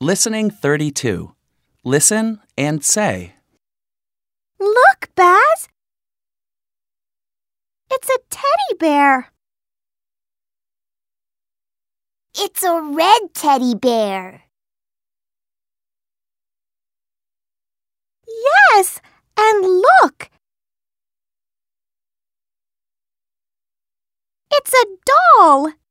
Listening 32. Listen and say. Look, Baz! It's a teddy bear. It's a red teddy bear. Yes, and look! It's a doll.